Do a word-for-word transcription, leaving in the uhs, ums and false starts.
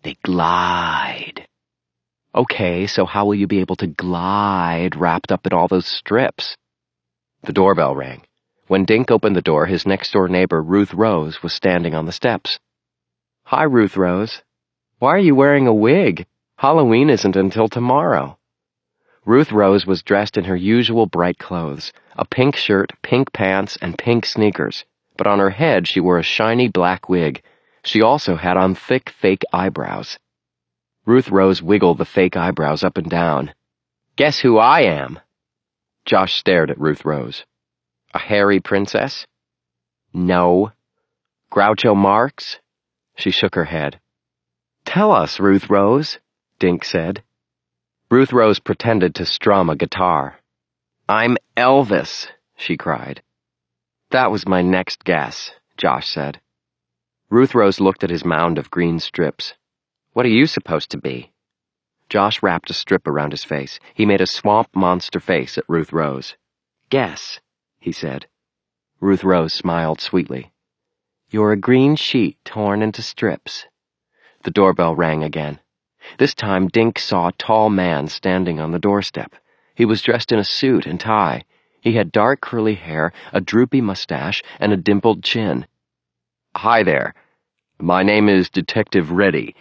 They glide. Okay, so how will you be able to glide wrapped up in all those strips? The doorbell rang. When Dink opened the door, his next-door neighbor, Ruth Rose, was standing on the steps. Hi, Ruth Rose. Why are you wearing a wig? Halloween isn't until tomorrow. Ruth Rose was dressed in her usual bright clothes, a pink shirt, pink pants, and pink sneakers, but on her head she wore a shiny black wig. She also had on thick, fake eyebrows. Ruth Rose wiggled the fake eyebrows up and down. Guess who I am? Josh stared at Ruth Rose. A hairy princess? No. Groucho Marx? She shook her head. Tell us, Ruth Rose, Dink said. Ruth Rose pretended to strum a guitar. I'm Elvis, she cried. That was my next guess, Josh said. Ruth Rose looked at his mound of green strips. What are you supposed to be? Josh wrapped a strip around his face. He made a swamp monster face at Ruth Rose. Guess, he said. Ruth Rose smiled sweetly. You're a green sheet torn into strips. The doorbell rang again. This time Dink saw a tall man standing on the doorstep. He was dressed in a suit and tie. He had dark curly hair, a droopy mustache, and a dimpled chin. Hi there. My name is Detective Reddy.